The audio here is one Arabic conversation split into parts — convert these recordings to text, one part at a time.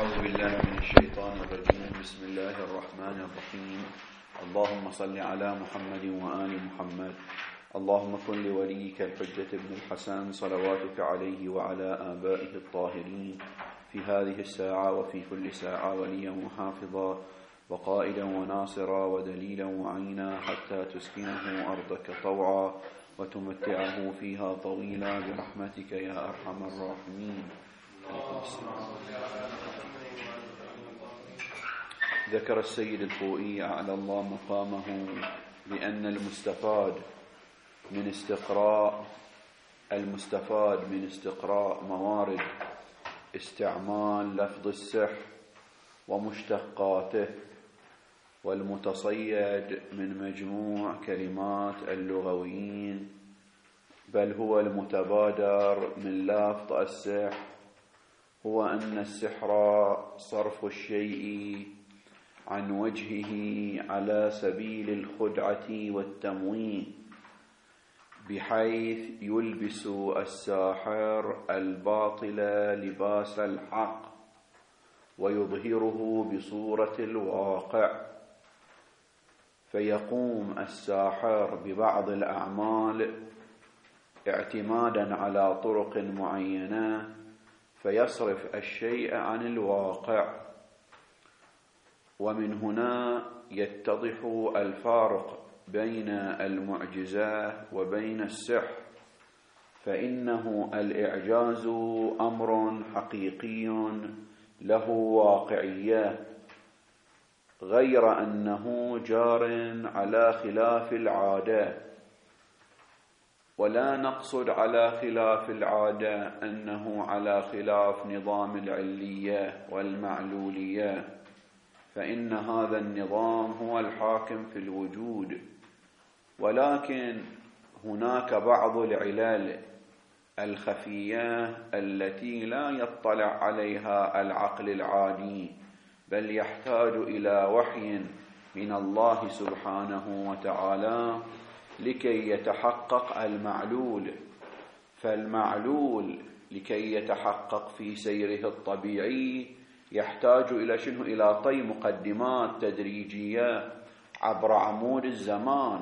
أعوذ بالله من الشيطان الرجيم. بسم الله الرحمن الرحيم. اللهم صل على محمد وآل محمد. اللهم كن لوليك الحجة ابن الحسن صلواتك عليه وعلى آبائه الطاهرين في هذه الساعة وفي كل ساعة وليا وحافظا وقائدا وناصرا ودليلا وعينا حتى تسكنه أرضك طوعا وتمتعه فيها طويلا برحمتك يا أرحم الراحمين. ذكر السيد الخوئي أعلى الله مقامه بأن المستفاد من استقراء موارد استعمال لفظ السحر ومشتقاته والمتصيد من مجموع كلمات اللغويين، بل هو المتبادر من لفظ السحر هو أن السحر صرف الشيء عن وجهه على سبيل الخدعة والتمويه، بحيث يلبس الساحر الباطل لباس الحق ويظهره بصورة الواقع، فيقوم الساحر ببعض الأعمال اعتمادا على طرق معينة فيصرف الشيء عن الواقع. ومن هنا يتضح الفارق بين المعجزة وبين السحر، فإنه الإعجاز أمر حقيقي له واقعية، غير أنه جار على خلاف العادة. ولا نقصد على خلاف العادة أنه على خلاف نظام العلية والمعلولية، فإن هذا النظام هو الحاكم في الوجود، ولكن هناك بعض العلل الخفية التي لا يطلع عليها العقل العادي، بل يحتاج إلى وحي من الله سبحانه وتعالى لكي يتحقق المعلول. فالمعلول لكي يتحقق في سيره الطبيعي يحتاج إلى شنو؟ إلى طي مقدمات تدريجية عبر عمود الزمان،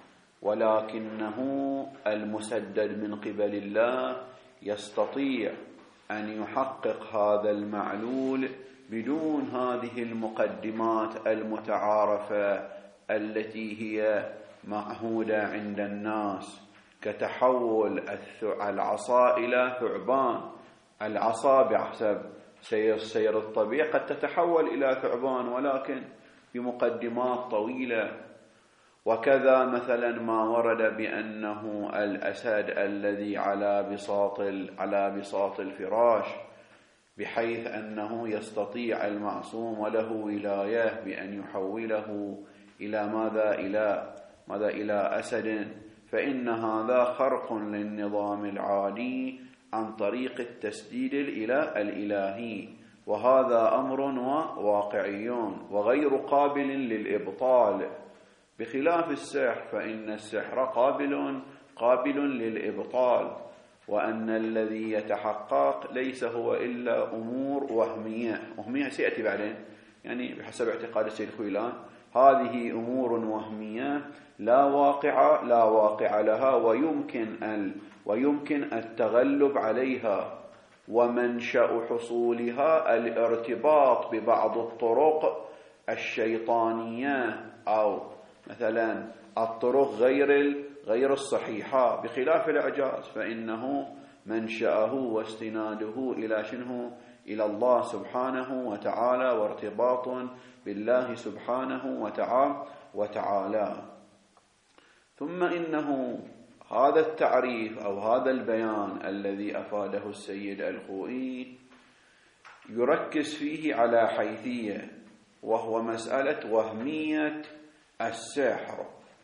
ولكنه المسدد من قبل الله يستطيع أن يحقق هذا المعلول بدون هذه المقدمات المتعارفة التي هي معهودة عند الناس، كتحول العصا إلى ثعبان. العصا بحسب سير الطبيعي قد تتحول إلى ثعبان، ولكن بمقدمات طويلة. وكذا مثلا ما ورد بأنه الأسد الذي على بساط الفراش، بحيث أنه يستطيع المعصوم وله ولاية بأن يحوله إلى ماذا إلى أسد، فإن هذا خرق للنظام العادي عن طريق التسديد الإلهي، وهذا أمر واقعي وغير قابل للإبطال، بخلاف السحر فإن السحر قابل للإبطال، وأن الذي يتحقق ليس هو إلا أمور وهمية سيأتي بعدين، يعني بحسب اعتقاد السيد خويلان هذه أمور وهمية لا واقع لها، ويمكن التغلب عليها، ومنشأ حصولها الارتباط ببعض الطرق الشيطانية أو مثلا الطرق غير الصحيحة، بخلاف الإعجاز فإنه منشأه واستناده إلى شنو؟ إلى الله سبحانه وتعالى، وارتباط بالله سبحانه وتعالى. ثم إنه هذا التعريف أو هذا البيان الذي أفاده السيد الخوئي يركز فيه على حيثية، وهو مسألة وهمية السحر،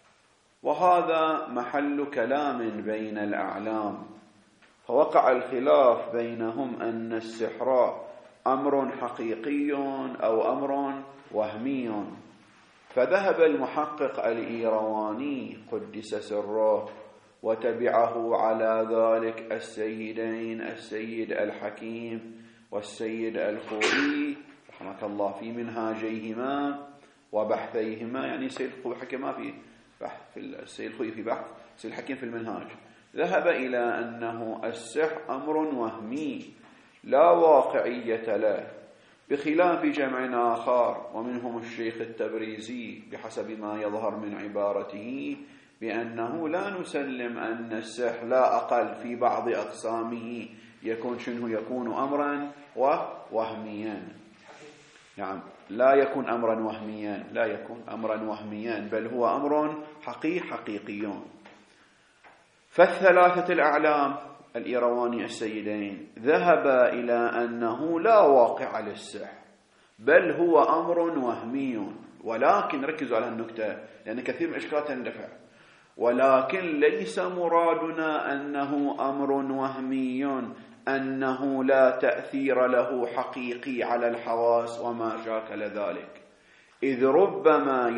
وهذا محل كلام بين الأعلام، فوقع الخلاف بينهم أن السحر أمر حقيقي أو أمر وهمي. فذهب المحقق الإيرواني قدس سره وتبعه على ذلك السيدين السيد الحكيم والسيد الخوئي رحمك الله في منهاجيهما وبحثيهما، يعني السيد الخوي حكى ما في بحث في السيد الخوي في بحث، السيد الحكيم في المنهاج ذهب إلى أنه السحر أمر وهمي لا واقعية له، بخلاف جمع آخر ومنهم الشيخ التبريزي بحسب ما يظهر من عبارته بأنه لا نسلم أن السحر لا أقل في بعض أقسامه يكون أمرا وهميا. نعم، لا يكون أمرا وهميا بل هو أمر حقيقي. فالثلاثة الأعلام الإيرواني السيدين ذهبا إلى أنه لا واقع للسحر بل هو أمر وهمي، ولكن ركزوا على النكتة لأن كثير من إشكالات تندفع، ولكن ليس مرادنا أنه أمر وهمي أنه لا تأثير له حقيقي على الحواس وما شاكل ذلك، إذ ربما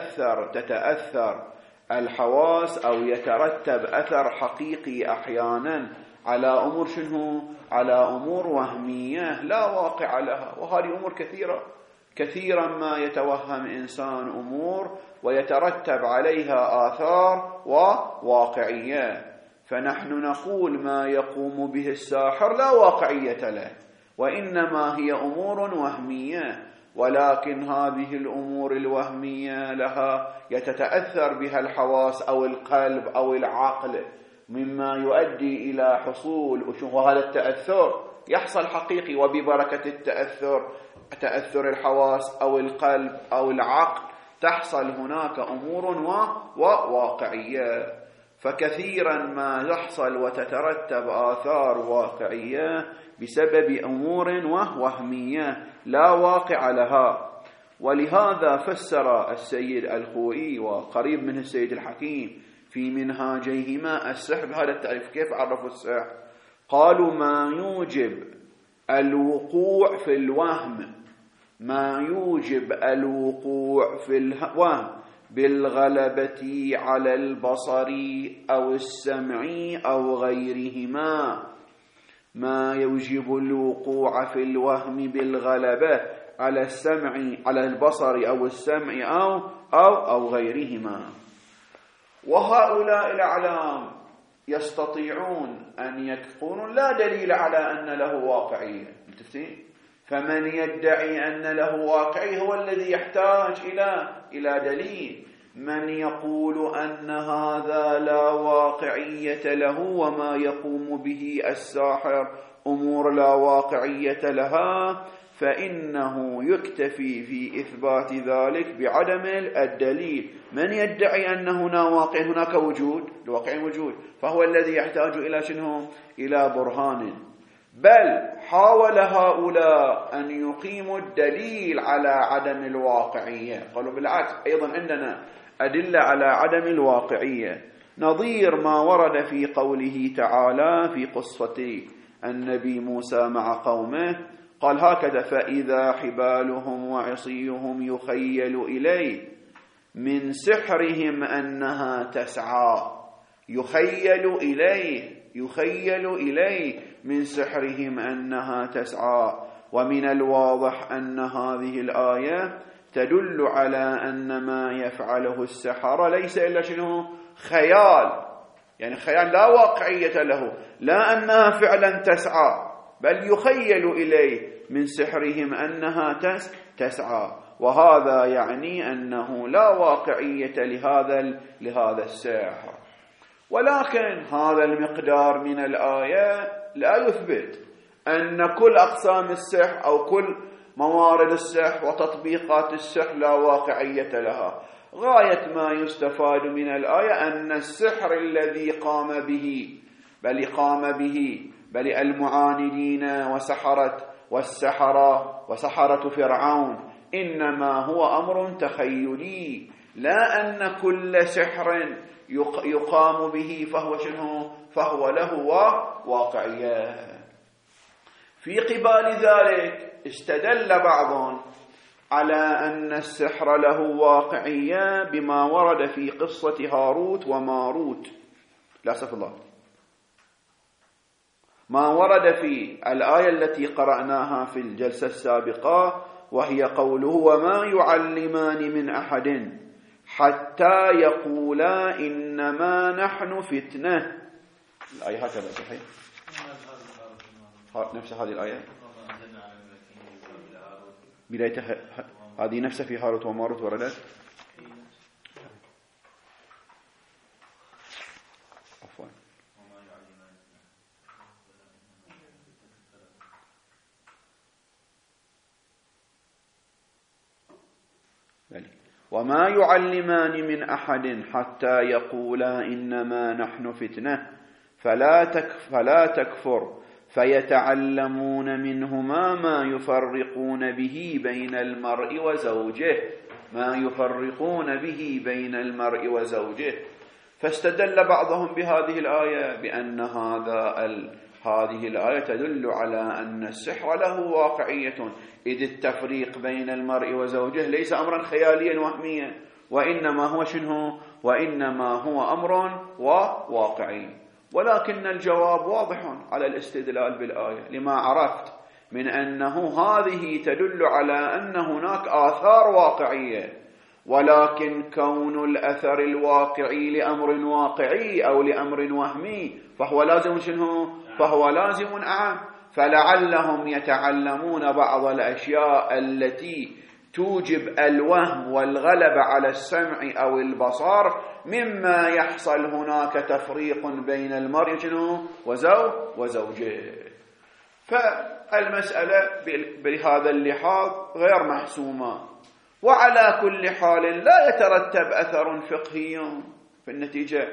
تتأثر الحواس أو يترتب أثر حقيقي أحيانا على أمور على أمور وهمية لا واقع لها، وهذه أمور كثيرا ما يتوهم إنسان أمور ويترتب عليها آثار وواقعية، فنحن نقول ما يقوم به الساحر لا واقعية له وإنما هي أمور وهمية، ولكن هذه الأمور الوهمية لها يتتأثر بها الحواس أو القلب أو العقل مما يؤدي إلى حصول، وهذا التأثر يحصل حقيقي، وببركة تأثر الحواس أو القلب أو العقل تحصل هناك أمور وواقعية. فكثيرا ما يحصل وتترتب آثار واقعية بسبب أمور وهمية لا واقع لها. ولهذا فسر السيد الخوئي وقريب منه السيد الحكيم في منهاجيهما السحر بهذا التعريف. كيف عرفوا السحر؟ قالوا ما يوجب الوقوع في الوهم، ما يوجب الوقوع في الوهم بالغلبة على البصر أو السمع أو غيرهما، ما يوجب الوقوع في الوهم بالغلبة على السمع على البصر أو السمع أو غيرهما. وهؤلاء الأعلام يستطيعون أن يكونوا لا دليل على أن له واقعية، فمن يدعي أن له واقعية هو الذي يحتاج إلى دليل. من يقول أن هذا لا واقعية له وما يقوم به الساحر أمور لا واقعية لها، فإنه يكتفي في إثبات ذلك بعدم الدليل. من يدعي أن هناك وجود فهو الذي يحتاج إلى إلى برهان. بل حاول هؤلاء أن يقيموا الدليل على عدم الواقعية، قالوا بالعكس أيضا عندنا أدلة على عدم الواقعية، نظير ما ورد في قوله تعالى في قصة النبي موسى مع قومه، قال هكذا: فإذا حبالهم وعصيهم يخيل إليه من سحرهم أنها تسعى. يخيل إليه من سحرهم أنها تسعى. ومن الواضح أن هذه الآية تدل على أن ما يفعله السحرة ليس إلا خيال، يعني خيال لا واقعية له، لا أنها فعلا تسعى، بل يخيل إليه من سحرهم أنها تسعى، وهذا يعني أنه لا واقعية لهذا السحر. ولكن هذا المقدار من الآية لا يثبت أن كل أقسام السحر أو كل موارد السحر وتطبيقات السحر لا واقعية لها. غاية ما يستفاد من الآية أن السحر الذي قام به بل المعاندين وسحرة فرعون إنما هو أمر تخيلي، لا أن كل سحر يقام به فهو له واقعية. في قبال ذلك استدل بعض على أن السحر له واقعية بما ورد في قصة هاروت وماروت، لا أسف الله، ما ورد في الآية التي قرأناها في الجلسة السابقة، وهي قوله وما يعلمان من أحد حتى يقولا إنما نحن فتنة. الآية هكذا صحيح؟ نفس هذه الآية بداية هذه نفسها في هاروت وماروت وردت. عفوا وما يعلمان من أحد حتى يقولا إنما نحن فتنة فلا تكفر فيتعلمون منهما ما يفرقون به بين المرء وزوجه. ما يفرقون به بين المرء وزوجه. فاستدل بعضهم بهذه الآية بأن هذه الآية تدل على أن السحر له واقعية، إذ التفريق بين المرء وزوجه ليس أمرا خياليا وهميا، وإنما هو أمر واقعي. ولكن الجواب واضح على الاستدلال بالآية لما عرفت من أنه هذه تدل على أن هناك آثار واقعية، ولكن كون الأثر الواقعي لأمر واقعي أو لأمر وهمي فهو لازم شنو؟ فهو لازم أعم. فلعلهم يتعلمون بعض الأشياء التي توجب الوهم والغلبة على السمع أو البصر مما يحصل هناك تفريق بين المرء وزوجه. فالمسألة بهذا اللحاظ غير محسومة، وعلى كل حال لا يترتب أثر فقهي في النتيجة.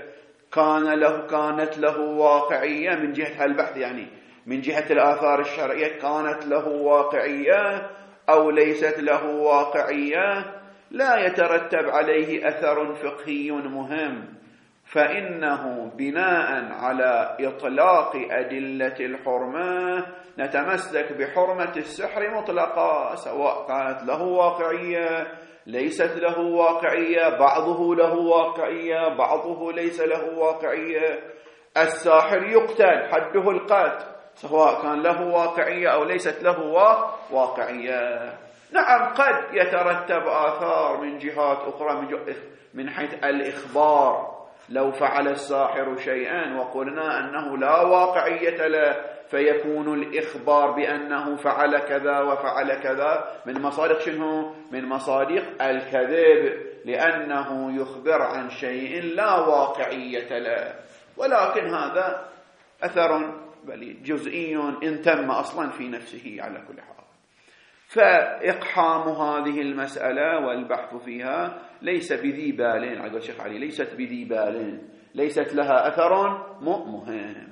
كانت له واقعية من جهة البحث، يعني من جهة الآثار الشرعية كانت له واقعية أو ليست له واقعية، لا يترتب عليه أثر فقهي مهم، فإنه بناء على إطلاق أدلة الحرمة نتمسك بحرمة السحر مطلقا، سواء كانت له واقعية ليست له واقعية، بعضه له واقعية بعضه ليس له واقعية. الساحر يقتل حده القتل سواء كان له واقعية أو ليست له واقعية. نعم قد يترتب آثار من جهات أخرى من حيث الإخبار، لو فعل الساحر شيئا وقلنا أنه لا واقعية له فيكون الإخبار بأنه فعل كذا وفعل كذا من مصادق شنو؟ من مصادق الكذب، لأنه يخبر عن شيء لا واقعية له. ولكن هذا أثر جزئي إن تم أصلا في نفسه على كل حال. فإقحام هذه المسألة والبحث فيها ليس بذي بال، عقل الشيخ علي، ليست بذي بال، ليست لها أثر مهم.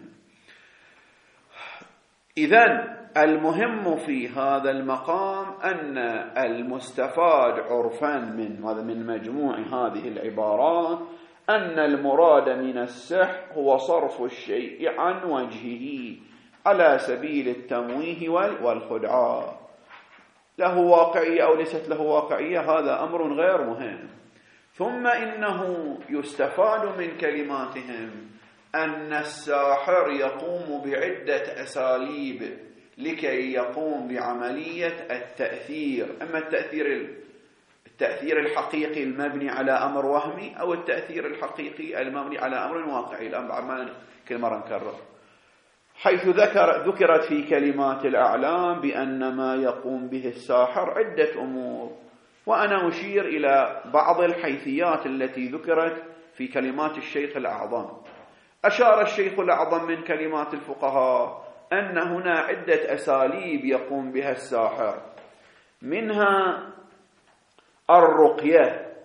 إذن المهم في هذا المقام أن المستفاد عرفا من مجموع هذه العبارات أن المراد من السحر هو صرف الشيء عن وجهه على سبيل التمويه والخدعة. له واقعية أو ليست له واقعية هذا أمر غير مهم. ثم إنه يستفاد من كلماتهم أن الساحر يقوم بعدة أساليب لكي يقوم بعملية التأثير، أما التأثير الحقيقي المبني على أمر وهمي أو التأثير الحقيقي المبني على أمر واقعي. الأمر كل مرة نكرر، حيث ذكرت في كلمات الأعلام بأن ما يقوم به الساحر عدة أمور، وأنا أشير إلى بعض الحيثيات التي ذكرت في كلمات الشيخ الأعظم. أشار الشيخ الأعظم من كلمات الفقهاء أن هنا عدة أساليب يقوم بها الساحر، منها الرقية،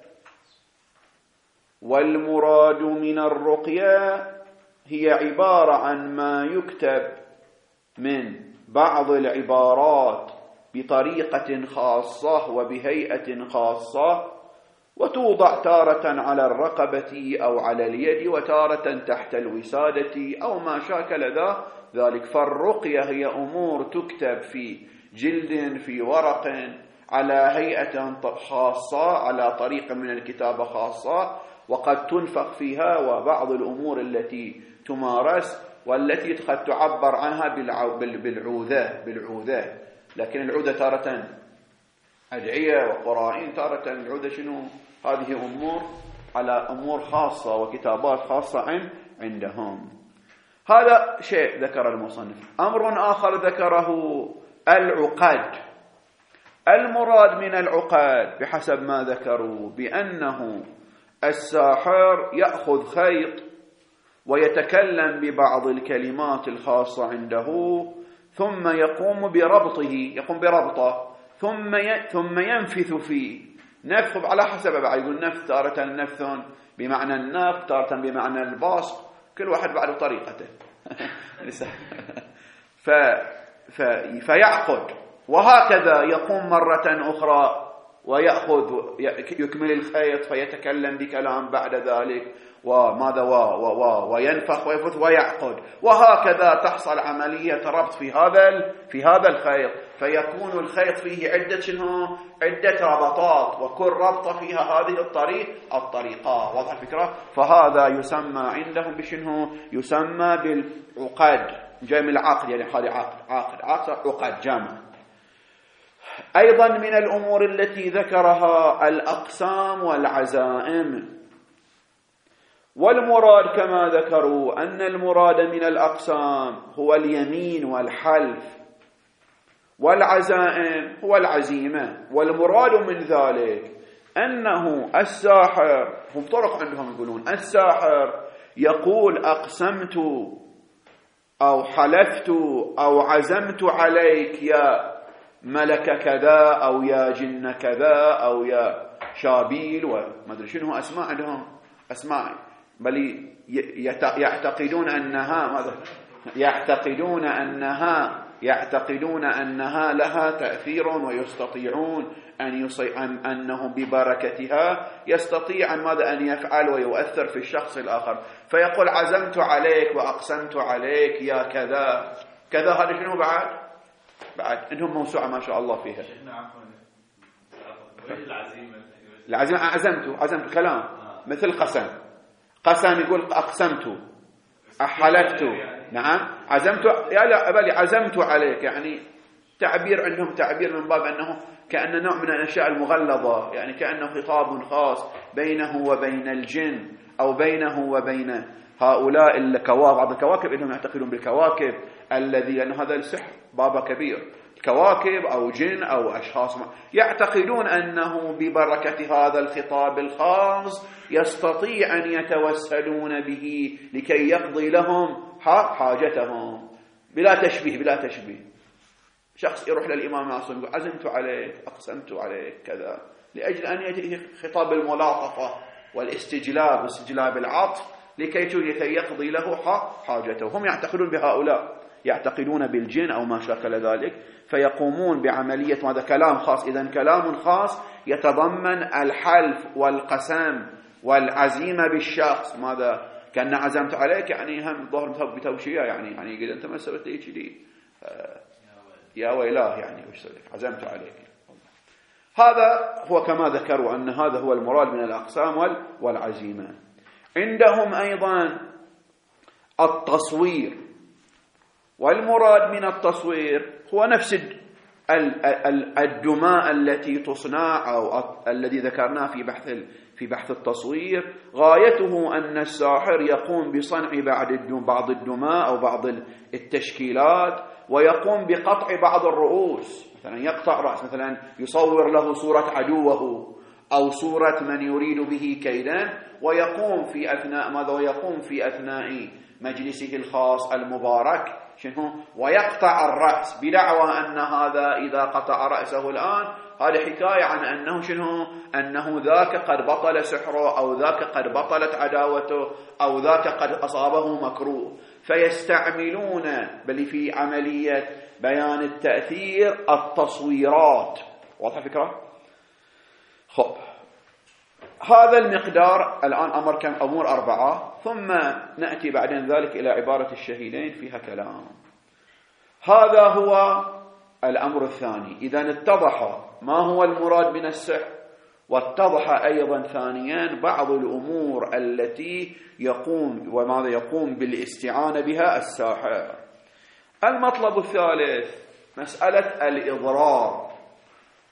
والمراد من الرقية هي عبارة عن ما يكتب من بعض العبارات بطريقة خاصة وبهيئة خاصة، وتوضع تارة على الرقبة أو على اليد وتارة تحت الوسادة أو ما شاكل ذلك. فالرقية هي أمور تكتب في جلد في ورق على هيئة خاصة على طريقة من الكتابة خاصة، وقد تنفخ فيها، وبعض الأمور التي تمارس والتي قد تعبر عنها بالعوذة، لكن العوذة تارة أدعية وقرائن تارة العودة شنو؟ هذه أمور على أمور خاصة وكتابات خاصة عندهم. هذا شيء ذكر المصنف. أمر آخر ذكره العقد. المراد من العقد بحسب ما ذكروا بأنه الساحر يأخذ خيط ويتكلم ببعض الكلمات الخاصة عنده ثم يقوم بربطه ثم ينفث فيه. نفث على حسب بعد، يقول نفث تارة نفث بمعنى النفث، تارة بمعنى الباسط، كل واحد بعد طريقته. فيعقد، وهكذا يقوم مرة أخرى يكمل الخيط فيتكلم بكلام بعد ذلك وماذا وينفخ ويفث ويعقد، وهكذا تحصل عملية ربط في هذا الخيط، فيكون الخيط فيه عدة ربطات، وكل ربطة فيها هذه الطريقة. واضح الفكرة؟ فهذا يسمى عندهم بشنو؟ يسمى بالعقد، جمع العقد، يعني هذه عقد جامع. أيضا من الأمور التي ذكرها الأقسام والعزائم. والمراد كما ذكروا أن المراد من الأقسام هو اليمين والحلف، والعزائم هو العزيمة. والمراد من ذلك أنه الساحر، هم طرق عندهم يقولون الساحر يقول أقسمت أو حلفت أو عزمت عليك يا ملك كذا أو يا جن كذا أو يا شابيل وما أدري شنو أسماء عندهم، أسماء، بل يعتقدون أنها لها تأثير، ويستطيعون أنهم ببركتها يستطيع أن يفعل ويؤثر في الشخص الآخر. فيقول عزمت عليك وأقسمت عليك يا كذا كذا. هذا شنو بعد عندهم موسوعة ما شاء الله فيها. العزيمة عزمت كلام مثل قسم يقول أقسمت، حلفت، نعم عزمت، عزمت عليك، يعني تعبير عندهم، تعبير من باب أنه كأن نوع من الأشياء المغلظة، يعني كأنه خطاب خاص بينه وبين الجن أو بينه وبين هؤلاء الكواكب. بعض الكواكب إنهم يعتقدون بالكواكب لأن هذا السحر بابا كبير، كواكب أو جن أو أشخاص يعتقدون أنه ببركة هذا الخطاب الخاص يستطيع أن يتوسلون به لكي يقضي لهم حاجتهم بلا تشبيه. شخص يروح للإمام المعصوم يقول عزمت عليك، أقسمت عليك كذا، لأجل أن يأتي خطاب الملاطفة واستجلاب العطف لكي يقضي له حاجته. هم يعتقدون بهؤلاء، يعتقدون بالجن أو ما شاكل ذلك، فيقومون بعملية هذا كلام خاص. إذن كلام خاص يتضمن الحلف والقسم والعزيمة بالشخص. ماذا كان عزمت عليك؟ يعني هم ظهر بتوشية، يعني قد أنت ما سويت لي يا ويلاه، يعني وش سويت؟ عزمت عليك. هذا هو كما ذكروا أن هذا هو المراد من الأقسام والعزيمة. عندهم أيضا التصوير. والمراد من التصوير هو نفس الدماء التي تصنع أو الذي ذكرناه في بحث التصوير. غايته أن الساحر يقوم بصنع بعض الدماء أو بعض التشكيلات، ويقوم بقطع بعض الرؤوس، مثلا يقطع رأس، مثلا يصور له صورة عدوه أو صورة من يريد به كيدا، ويقوم في أثناء مجلسه الخاص المبارك ويقطع الرأس، بدعوى أن هذا إذا قطع رأسه الآن هذه حكاية عن أنه ذاك قد بطل سحره، أو ذاك قد بطلت عداوته، أو ذاك قد أصابه مكروه. فيستعملون بل في عملية بيان التأثير التصويرات. واضح الفكرة؟ خب، هذا المقدار الآن أمور 4، ثم نأتي بعد ذلك إلى عبارة الشهيدين فيها كلام. هذا هو الأمر الثاني. إذن اتضح ما هو المراد من السحر، واتضح أيضا ثانيا بعض الأمور التي يقوم بالاستعانة بها الساحر. المطلب الثالث مسألة الإضرار.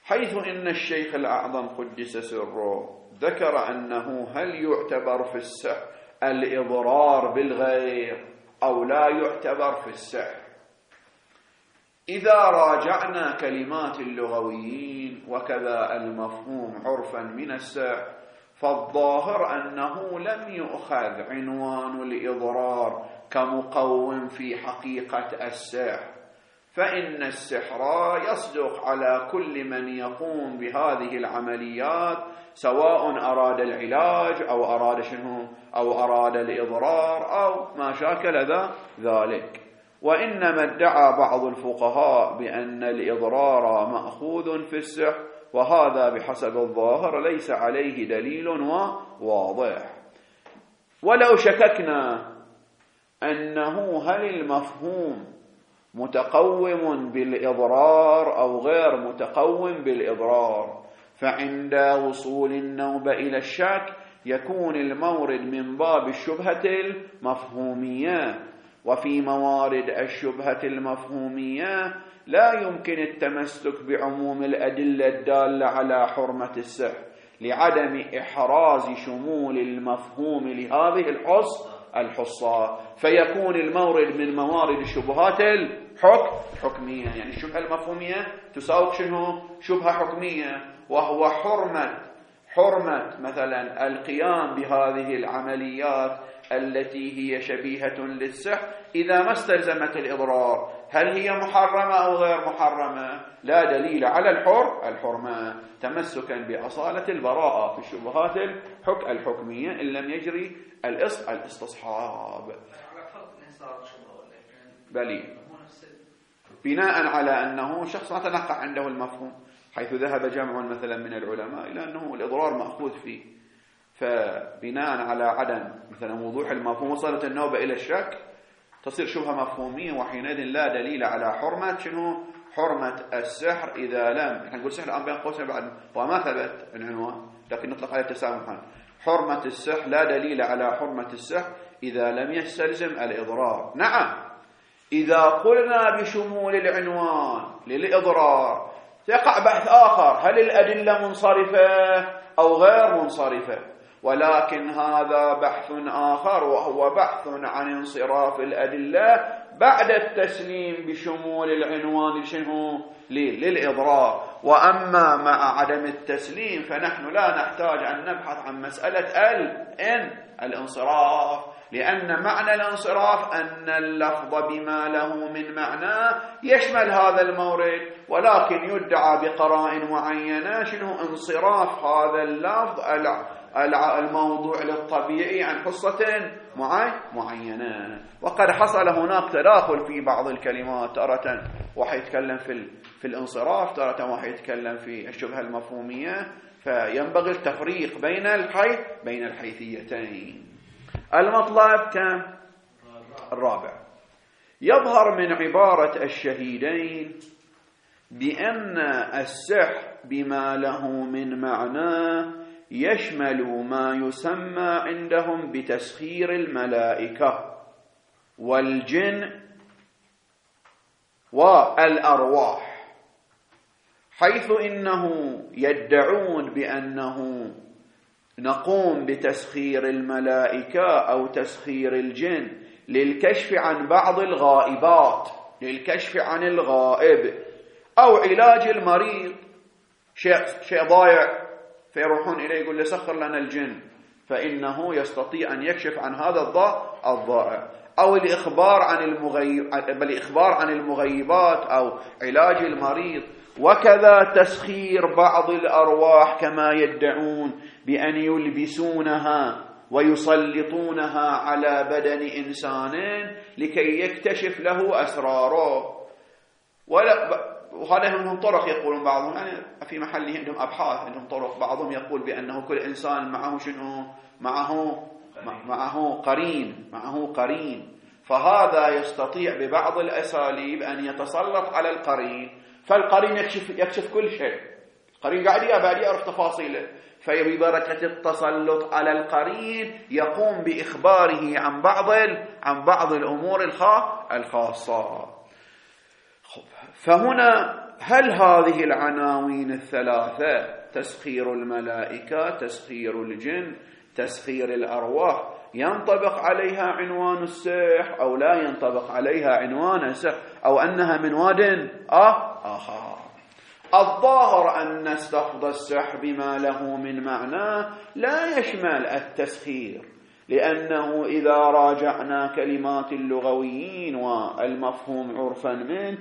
حيث إن الشيخ الأعظم قدس سره ذكر أنه هل يعتبر في السحر الإضرار بالغير أو لا يعتبر في السحر. إذا راجعنا كلمات اللغويين وكذا المفهوم عرفا من السحر، فالظاهر أنه لم يؤخذ عنوان الإضرار كمقوم في حقيقة السحر، فإن السحر يصدق على كل من يقوم بهذه العمليات، سواء أراد العلاج أو أراد شنو أو أراد الإضرار أو ما شاكل ذلك. وإنما ادعى بعض الفقهاء بأن الإضرار مأخوذ في السحر، وهذا بحسب الظاهر ليس عليه دليل واضح. ولو شككنا أنه هل المفهوم متقوم بالإضرار أو غير متقوم بالإضرار، فعند وصول النوبة إلى الشك يكون المورد من باب الشبهة المفهومية، وفي موارد الشبهة المفهومية لا يمكن التمسك بعموم الأدلة الدالة على حرمة السحر لعدم إحراز شمول المفهوم لهذه الحصة، فيكون المورد من موارد الشبهات الحكمية. يعني الشبهة المفهومية تساوق شنو؟ شبهة حكمية، وهو حرمة مثلا القيام بهذه العمليات التي هي شبيهة للسحر إذا ما استلزمت الإضرار. هل هي محرمة أو غير محرمة؟ لا دليل على الحرمة، تمسكا بأصالة البراءة في الشبهات الحكمية إن لم يجري الاستصحاب. بلي بناء على أنه شخص تنقع عنده المفهوم، حيث ذهب جمع مثلا من العلماء إلى أنه الإضرار مأخوذ فيه، فبناء على عدم مثلا وضوح المفهوم وصلت النوبة إلى الشك تصير شبهة مفهومية، وحينئذ لا دليل على حرمة شنو؟ حرمة السحر إذا لم، نحن نقول سحر الآن بين قوسين بعد وما ثبت العنوان لكن نطلق عليه تسامحا، حرمة السحر لا دليل على حرمة السحر إذا لم يستلزم الإضرار. نعم، إذا قلنا بشمول العنوان للإضرار يقع بحث آخر، هل الأدلة منصرفة أو غير منصرفة؟ ولكن هذا بحث آخر، وهو بحث عن انصراف الأدلة بعد التسليم بشمول العنوان للإضرار. وأما مع عدم التسليم فنحن لا نحتاج أن نبحث عن مسألة الانصراف، لأن معنى الانصراف أن اللفظ بما له من معنى يشمل هذا المورد، ولكن يدعى بقرائن معينة شنو انصراف هذا اللفظ الموضوع للطبيعي عن حصة معينة. وقد حصل هناك تداخل في بعض الكلمات، تارة واحد يتكلم في الانصراف، تارة واحد يتكلم في الشبهة المفهومية، فينبغي التفريق بين الحيثيتين. المطلب كم؟ الرابع. يظهر من عبارة الشهيدين بأن السحر بما له من معنى يشمل ما يسمى عندهم بتسخير الملائكة والجن والأرواح، حيث إنه يدعون بأنه نقوم بتسخير الملائكة أو تسخير الجن للكشف عن بعض الغائبات، للكشف عن الغائب، أو علاج المريض، شيء ضايع فيروحون إليه يقول له سخر لنا الجن، فإنه يستطيع أن يكشف عن هذا الضائع، أو الإخبار عن المغيبات أو علاج المريض. وكذا تسخير بعض الأرواح كما يدعون بأن يلبسونها ويسلطونها على بدن إنسان لكي يكتشف له أسراره. وهذا منهم طرق يقولون بعضهم، يعني في محله عندهم أبحاث، عندهم طرق، بعضهم يقول بأنه كل إنسان معه شنو؟ معه قرين، فهذا يستطيع ببعض الأساليب أن يتسلط على القرين، فالقرين يكشف كل شيء، القرين قاعد يعرف تفاصيله، فببركة التسلط على القرين يقوم بإخباره عن بعض الأمور الخاصة. فهنا هل هذه العناوين الثلاثة تسخير الملائكة، تسخير الجن، تسخير الأرواح ينطبق عليها عنوان السحر أو لا ينطبق عليها عنوان السحر، أو أنها من واد آخر؟ الظاهر أن استخض السحر بما له من معنى لا يشمل التسخير، لأنه إذا راجعنا كلمات اللغويين والمفهوم عرفا منه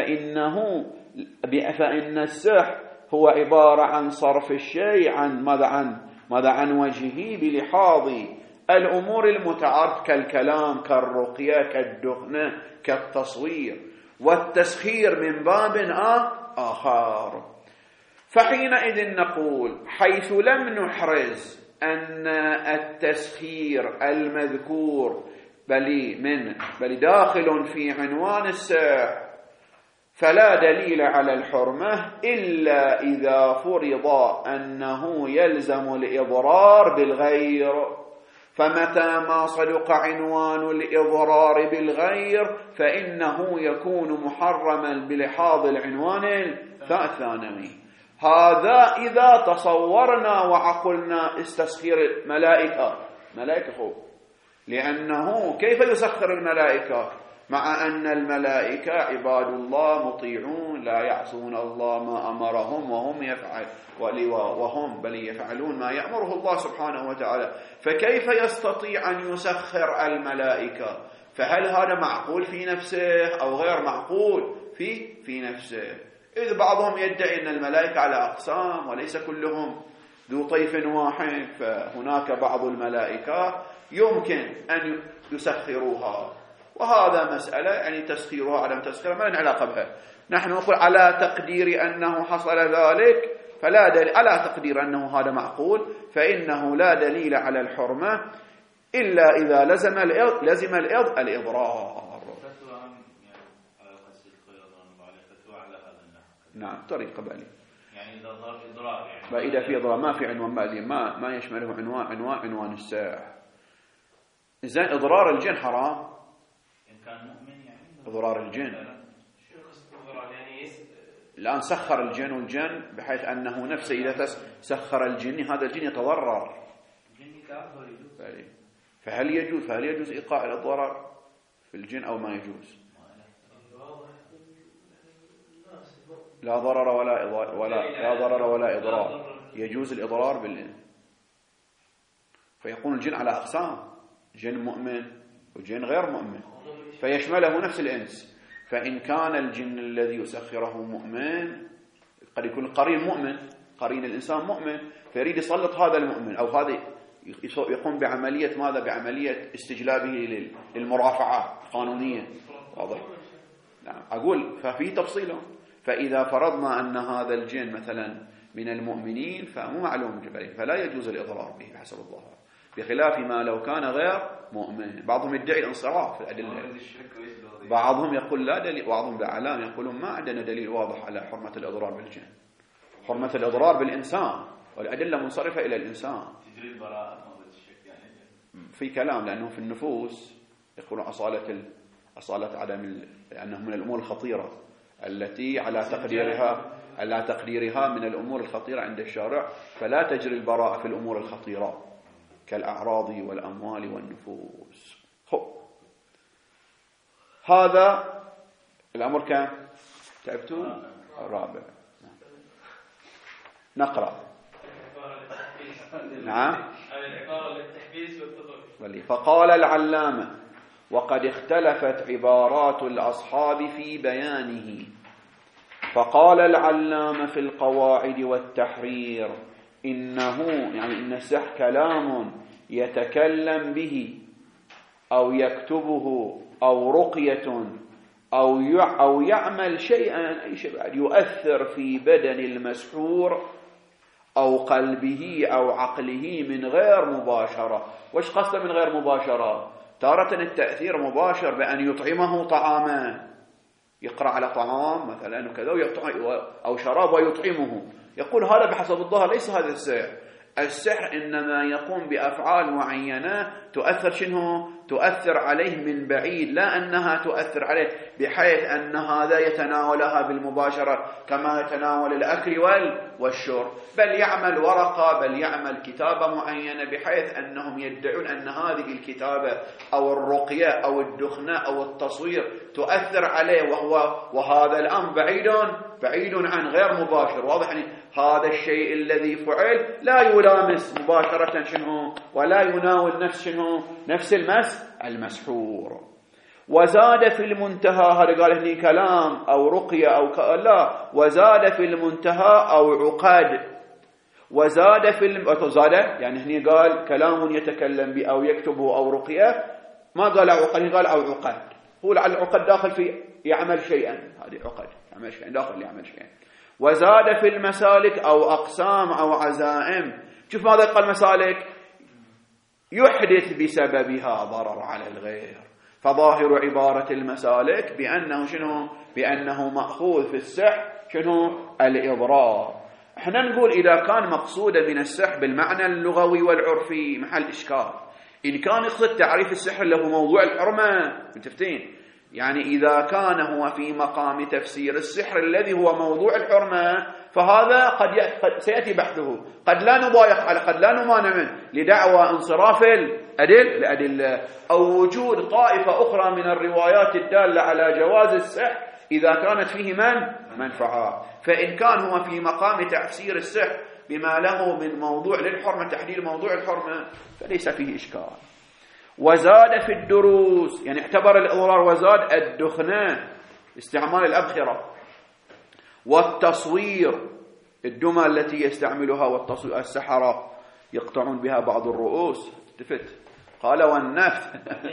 فإن السحر هو عبارة عن صرف الشيء عن وجهه بلحاظ الأمور المتعارف كالكلام، كالرقية، كالدهنة، كالتصوير، والتسخير من باب آخر. فحينئذ نقول حيث لم نحرز أن التسخير المذكور بل داخل في عنوان السحر فلا دليل على الحرمة إلا إذا فرض أنه يلزم الإضرار بالغير. فمتى ما صدق عنوان الإضرار بالغير فإنه يكون محرما بلحاظ العنوان الثانوي. هذا إذا تصورنا وعقلنا استسخير ملائكة خوف، لأنه كيف يسخر الملائكة مع أن الملائكة عباد الله مطيعون لا يعصون الله ما أمرهم وهم بل يفعلون ما يأمره الله سبحانه وتعالى، فكيف يستطيع أن يسخر الملائكة؟ فهل هذا معقول في نفسه أو غير معقول في نفسه؟ إذ بعضهم يدعي أن الملائكة على أقسام وليس كلهم ذو طيف واحد، فهناك بعض الملائكة يمكن أن يسخروها، وهذا مسألة يعني تسخيرها عدم تسخيرها ما لنا علاقة بها. نحن نقول على تقدير أنه حصل ذلك فلا دليل، على تقدير أنه هذا معقول فإنه لا دليل على الحرمة إلا إذا لزم الإضرار. نعم طريقة بالي يعني إذا ضرب إضرار يعني فإذا في إضرار ما في عنوان بالي ما يشمله عنوان الساعة. إذن إضرار الجن حرام إن كان مؤمن يعني إضرار الجن. الآن سخر الجن والجن بحيث أنه نفسه إذا سخر الجن هذا الجن يتضرر. فهل يجوز إيقاع الضرر في الجن أو ما يجوز؟ لا ضرر ولا إضرار. يجوز الإضرار بالإنس. فيكون الجن على أقسام، جن مؤمن وجن غير مؤمن، فيشمله نفس الإنس. فإن كان الجن الذي يسخره مؤمن قد يكون قرين مؤمن، قرين الإنسان مؤمن، فيريد يسلط هذا المؤمن أو هذا يقوم بعملية ماذا؟ بعملية استجلابه للمرافعة القانونية. واضح؟ نعم أقول ففي تفصيله. فإذا فرضنا أن هذا الجن مثلا من المؤمنين فمو معلوم جبريل فلا يجوز الإضرار به بحسب الظاهر، بخلاف ما لو كان غير مؤمن. بعضهم يدعي الانصراف في الأدلة، بعضهم يقول لا دليل، بعضهم بعلام يقولون ما عندنا دليل واضح على حرمة الإضرار بالجن، حرمة الإضرار بالإنسان والأدلة منصرفة إلى الإنسان. في كلام لأنه في النفوس يقولون أصالة عدم، لأنه من الأمور الخطيرة التي على تقديرها من الأمور الخطيرة عند الشارع، فلا تجري البراءة في الأمور الخطيرة كالأعراض والأموال والنفوس. هذا الأمر كان تعبتون الرابع. نقرأ. نعم. فقال العلامة: وقد اختلفت عبارات الأصحاب في بيانه. فقال العلامة في القواعد والتحرير: إنه يعني إن السحر كلام يتكلم به أو يكتبه أو رقية أو يعمل شيئا أي شيء يؤثر في بدن المسحور أو قلبه أو عقله من غير مباشرة. وش قصده من غير مباشرة؟ تارة التأثير مباشر بأن يطعمه طعاما، يقرأ على طعام مثلا وكذا أو شراب ويطعمه. يقول هذا بحسب الظاهر ليس هذا السحر. السحر إنما يقوم بأفعال معينة تؤثر شنو؟ تؤثر عليه من بعيد، لا أنها تؤثر عليه بحيث أن هذا يتناولها بالمباشرة كما يتناول الأكل والشرب، بل يعمل ورقة، بل يعمل كتابة معينة، بحيث أنهم يدعون أن هذه الكتابة أو الرقية أو الدخنة أو التصوير تؤثر عليه، وهذا الأمر بعيد عن غير مباشر. واضح يعني هذا الشيء الذي فعل لا يلامس مباشرة شنو، ولا يناول نفس المسحور. وزاد في المنتهى، هذا قال هني كلام أو رقية أو لا، وزاد في المنتهى أو عقد. وزاد زاد يعني هني قال كلام يتكلم به أو يكتبه أو رقية، ما قال عقد، قال أو عقد. هو العقد داخل في يعمل شيئا، هذه عقد يعمل شيئا، داخل يعمل شيئا. وزاد في المسالك أو أقسام أو عزائم. شوف ماذا قال مسالك؟ يحدث بسببها ضرر على الغير. فظاهر عبارة المسالك بأنه شنو؟ بأنه مأخوذ في السحر شنو؟ الإضرار. احنا نقول إذا كان مقصود من السحر بالمعنى اللغوي والعرفي محل إشكال. إن كان يقصد تعريف السحر له موضوع الحرمة، متفتين، يعني إذا كان هو في مقام تفسير السحر الذي هو موضوع الحرمة، فهذا قد سيأتي بحثه، قد لا نضايق على، قد لا نمانع منه لدعوى انصراف الأدلة أو وجود طائفة أخرى من الروايات الدالة على جواز السحر إذا كانت فيه منفعة. فإن كان هو في مقام تفسير السحر بما له من موضوع للحرمة، تحديد موضوع الحرمة، فليس فيه إشكال. وزاد في الدروس، يعني اعتبر الإضرار، وزاد الدخنة استعمال الأبخرة، والتصوير الدمى التي يستعملها، والتصوير السحرة يقطعون بها بعض الرؤوس. التفت قال والنفث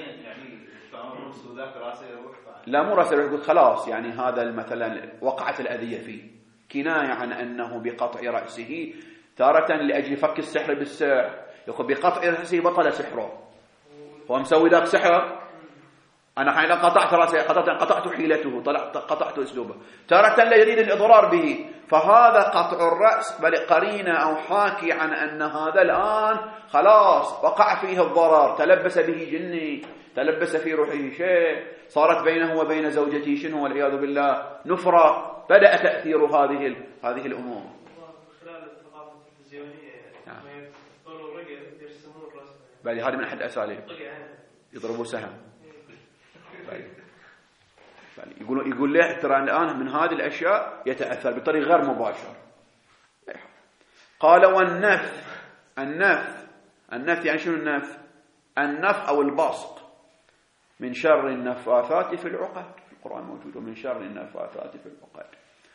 لا مو راسه، يقول خلاص يعني هذا مثلا وقعت الأذية فيه، كناية عن أنه بقطع رأسه، تارة لأجل فك السحر بالسحر، يقول بقطع رأسه بطل سحره، هو مسوي ذاك سحر، أنا حين قطعت رأسه قطعت حيلته، قطعت أسلوبه، تارة لا يريد الإضرار به، فهذا قطع الرأس بل قرينة أو حاكي عن أن هذا الآن خلاص وقع فيه الضرر، تلبس به جني، تلبس في روحه شيء، صارت بينه وبين زوجته شنو والعياذ بالله نفرة، بدأ تأثير هذه الأمور. خلال الثقافة التلفزيونية يطلوا رقة يرسمون الرسم، بل هذه من أحد أساليب يضربوا سهم. يقول له ترى الآن من هذه الأشياء يتأثر بطريقة غير مباشرة. قال النفث يعني شنو النفث؟ النفث أو البصق من شر النفاثات في العقد، في القرآن موجود، ومن شر النفاثات في العقد.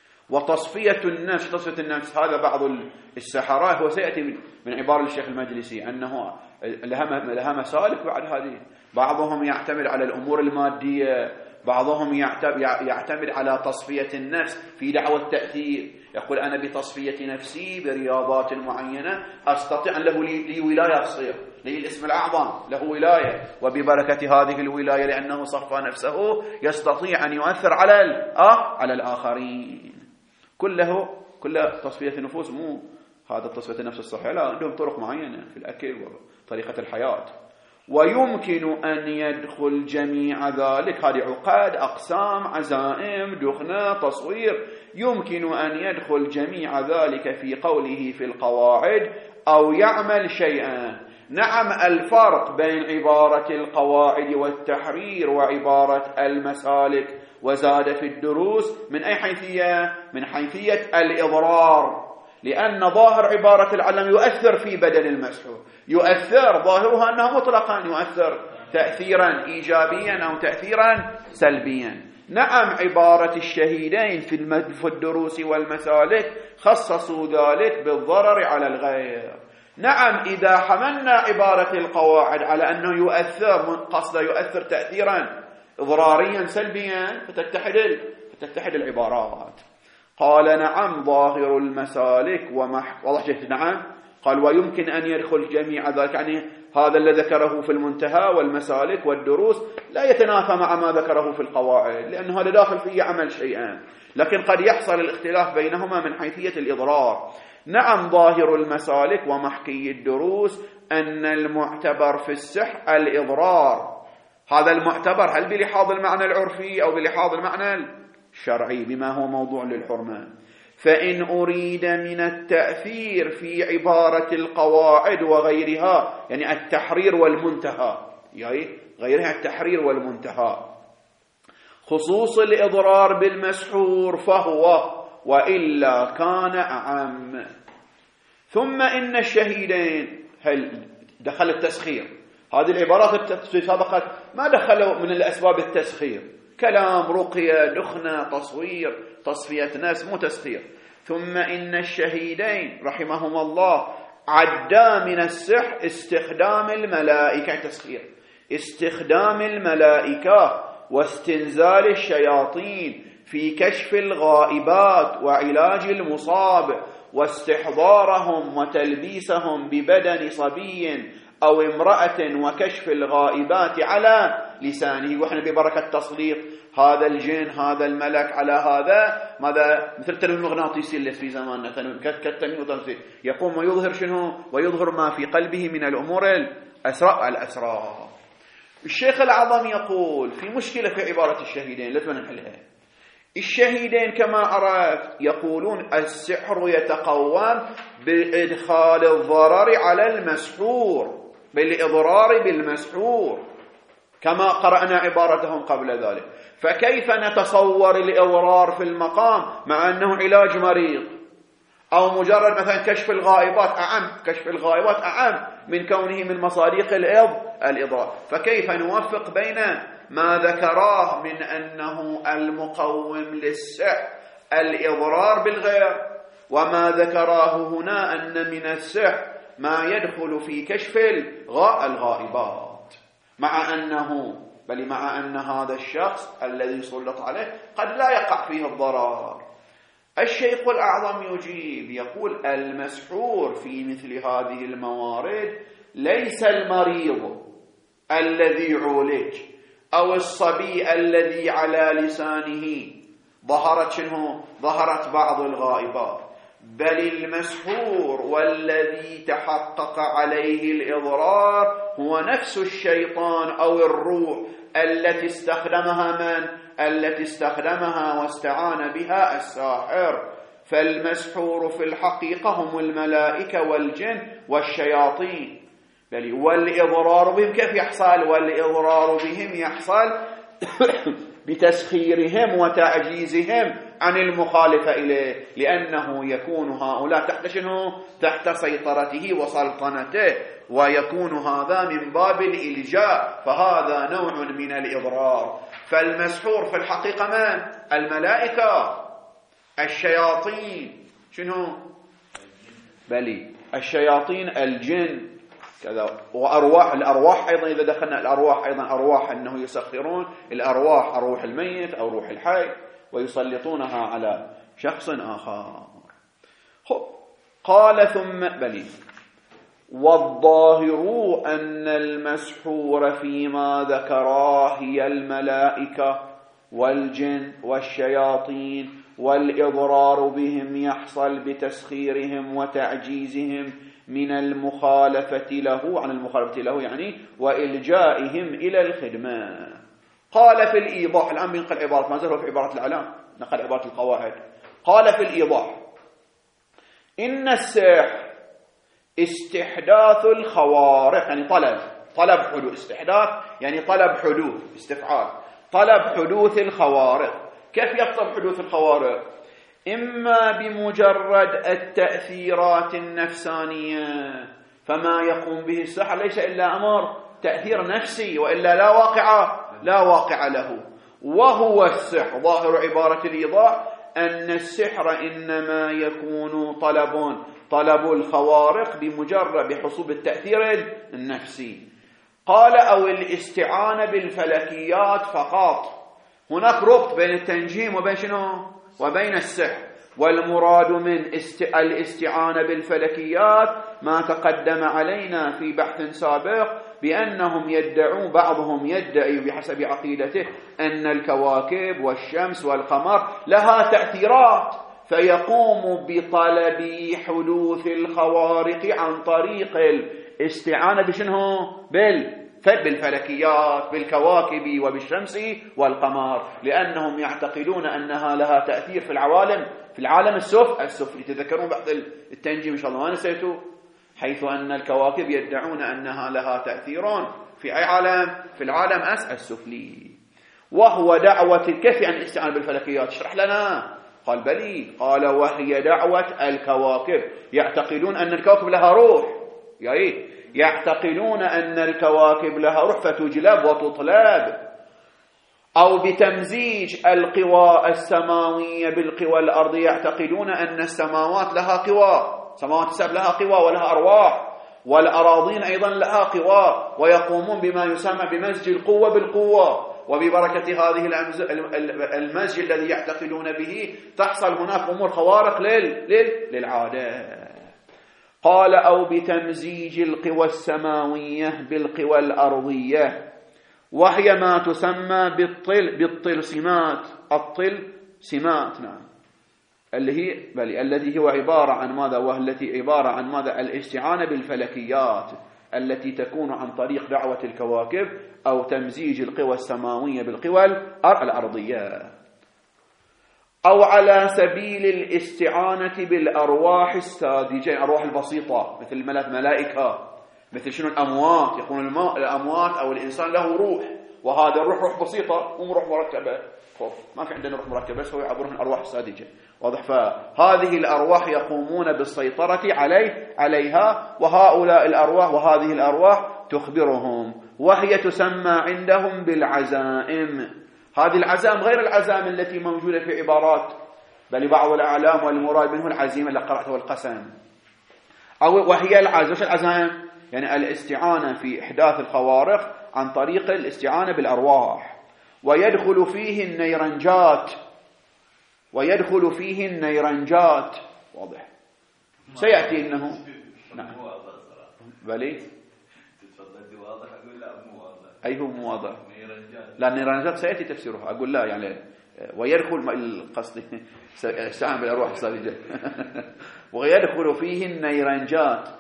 وتصفية النفس، تصفية النفس هذا بعض السحرات، هو سيأتي من عبارة الشيخ المجلسي أنه لها مسالك بعد هذه، بعضهم يعتمد على الأمور المادية، بعضهم يعتمد على تصفية النفس في دعوة التأثير، يقول أنا بتصفية نفسي برياضات معينة أستطيع أن له لي ولاية تصير، لي الاسم الأعظم له ولاية، وببركة هذه الولاية لأنه صفى نفسه يستطيع أن يؤثر على الآخرين. كل تصفية النفوس، مو هذا تصفية النفس الصحيحة، لا، عندهم طرق معينة في الأكل وطريقة الحياة. ويمكن أن يدخل جميع ذلك، هذه عقاد، أقسام، عزائم، دخنة، تصوير، يمكن أن يدخل جميع ذلك في قوله في القواعد أو يعمل شيئا. نعم، الفرق بين عبارة القواعد والتحرير وعبارة المسالك وزاد في الدروس من أي حيثية؟ من حيثية الإضرار، لأن ظاهر عبارة العلم يؤثر في بدن المسحور، يؤثر ظاهرها أنه مطلقا يؤثر تأثيرا إيجابيا أو تأثيرا سلبيا. نعم، عبارة الشهيدين في الدروس والمسالك خصصوا ذلك بالضرر على الغير. نعم، إذا حملنا عبارة القواعد على أنه يؤثر، قصد يؤثر تأثيرا إضراريا سلبيا، فتتحد العبارات. قال نعم، ظاهر المسالك واضح جدا. نعم، قال ويمكن أن يدخل جميع ذلك، يعني هذا الذي ذكره في المنتهى والمسالك والدروس لا يتنافى مع ما ذكره في القواعد، لأن هذا داخل فيه يعمل شيئا، لكن قد يحصل الاختلاف بينهما من حيثية الإضرار. نعم، ظاهر المسالك ومحكي الدروس أن المعتبر في السحر الإضرار، هذا المعتبر هل بلحاظ المعنى العرفي أو بلحاظ المعنى الشرعي بما هو موضوع للحرمة. فإن أريد من التأثير في عبارة القواعد وغيرها، يعني التحرير والمنتهى، يعني غيرها التحرير والمنتهى، خصوص الإضرار بالمسحور فهو، وإلا كان أعم. ثم إن الشهيدين، هل دخل التسخير؟ هذه العبارات سبقت ما دخلوا من الأسباب التسخير، كلام، رقية، دخنة، تصوير، تصفية ناس، مو تسخير. ثم إن الشهيدين رحمهم الله عدا من السحر استخدام الملائكة، تسخير، استخدام الملائكة واستنزال الشياطين في كشف الغائبات وعلاج المصاب واستحضارهم وتلبيسهم ببدن صبي أو امرأة وكشف الغائبات على لسانه. وإحنا ببركة تسليط هذا الجن، هذا الملك على هذا، ماذا مثل التنويم المغناطيسي اللي في زماننا، كالتنويم المغناطيسي، يقوم ويظهر شنو؟ ويظهر ما في قلبه من الأمور الأسرار. الشيخ الأعظم يقول في مشكلة في عبارة الشهيدين لازم نحلها. الشهيدين كما عرفت يقولون السحر يتقوم بإدخال الضرر على المسحور، بالإضرار بالمسحور، كما قرأنا عبارتهم قبل ذلك. فكيف نتصور الإضرار في المقام مع أنه علاج مريض، أو مجرد مثلا كشف الغائبات أعم، كشف الغائبات أعم من كونه من مصادق الإضرار. فكيف نوفق بين ما ذكراه من أنه المقوم للسحر الإضرار بالغير، وما ذكراه هنا أن من السحر ما يدخل في كشف الغائبات، مع أن هذا الشخص الذي سلط عليه قد لا يقع فيه الضرر. الشيخ الأعظم يجيب يقول المسحور في مثل هذه الموارد ليس المريض الذي عولج أو الصبي الذي على لسانه ظهرت بعض الغائبات، بل المسحور والذي تحقق عليه الإضرار هو نفس الشيطان أو الروح التي استخدمها واستعان بها الساحر. فالمسحور في الحقيقة هم الملائكة والجن والشياطين، بل والإضرار بهم كيف يحصل؟ والإضرار بهم يحصل بتسخيرهم وتعجيزهم عن المخالفة إليه، لأنه يكون هؤلاء تحت سيطرته وسلطنته، ويكون هذا من باب الإلجاء، فهذا نوع من الإضرار. فالمسحور في الحقيقة من؟ الملائكة، الشياطين، بلي الشياطين، الجن كذا، الأرواح أيضا. إذا دخلنا الأرواح أيضا، أرواح أنه يسخرون الأرواح، أروح الميت أو روح الحي، ويسلطونها على شخص آخر. قال ثم بلي والظاهر أن المسحور فيما ذكراه هي الملائكة والجن والشياطين، والإضرار بهم يحصل بتسخيرهم وتعجيزهم من المخالفة له، عن المخالفة له يعني، وإلجائهم إلى الخدمة. قال في الإيضاح، الآن بنقل عبارة، ما زال في عبارة العلام، نقل عبارة القواعد. قال في الإيضاح إن السحر استحداث الخوارق، يعني طلب حدوث، استحداث يعني طلب حدوث، استفعال، طلب حدوث الخوارق. كيف يطلب حدوث الخوارق؟ إما بمجرد التأثيرات النفسانية، فما يقوم به السحر ليس إلا أمر تأثير نفسي، وإلا لا واقع له. وهو السحر، ظاهر عبارة الإيضاح أن السحر إنما يكون طلب الخوارق بمجرد بحصول التأثير النفسي. قال أو الاستعانة بالفلكيات فقط. هناك ربط بين التنجيم وبين السحر، والمراد من الاستعانة بالفلكيات ما تقدم علينا في بحث سابق بأنهم بعضهم يدعي بحسب عقيدته أن الكواكب والشمس والقمر لها تأثيرات، فيقوم بطلب حدوث الخوارق عن طريق الاستعانة بالفلكيات، بالكواكب وبالشمس والقمر، لأنهم يعتقدون أنها لها تأثير في العالم السفلي. تذكرون بعد التنجيم إن شاء الله ما نسيتوا، حيث أن الكواكب يدعون أنها لها تأثير في أي عالم؟ في العالم السفلي. وهو دعوة كيف يعني الاستعانة بالفلكيات؟ اشرح لنا. قال بلي، قال وهي دعوة الكواكب، يعتقدون أن الكواكب لها روح، يعتقدون أن الكواكب لها روح فتجلب وتطلب، أو بتمزيج القوى السماوية بالقوى الأرضية، يعتقدون أن السماوات لها قوى، سماوات السبع لها قوى ولها أرواح، والأراضين أيضا لها قوى، ويقومون بما يسمى بمزج القوة بالقوة، وببركة هذه المزج الذي يعتقدون به تحصل هناك أمور خوارق للعادة. قال أو بتمزيج القوى السماوية بالقوى الأرضية، وهي ما تسمى بالطلسمات. الطلسمات نعم، الذي هو عبارة عن ماذا؟ والتي عبارة عن ماذا؟ الاستعانة بالفلكيات التي تكون عن طريق دعوة الكواكب أو تمزيج القوى السماوية بالقوى الأرضية، أو على سبيل الاستعانة بالأرواح الساذجة، أرواح البسيطة مثل الملائكة، مثل شنو الأموات. يقولون الأموات أو الإنسان له روح، وهذا الروح روح بسيطة مو روح مركبة، ما في عندنا روح مركبة، بس هو يعبرون الأرواح الساذجة، واضح؟ فهذه الأرواح يقومون بالسيطرة عليها، وهؤلاء الأرواح وهذه الأرواح تخبرهم، وهي تسمى عندهم بالعزائم. هذه العزائم غير العزائم التي موجودة في عبارات، بل بعض الأعلام والمراد منه العزيمة اللي قرأته والقسم، وهي العزائم يعني الاستعانة في إحداث الخوارق عن طريق الاستعانة بالأرواح. ويدخل فيه النيرنجات، واضح؟ سيأتي إنه نعم بلي واضح. أقول لا مو واضح. أي هو مو واضح؟ لا النيرنجات سيأتي تفسيرها، أقول لا يعني ويدخل القصد استعانة بالأرواح الساذجة ويدخل فيه النيرنجات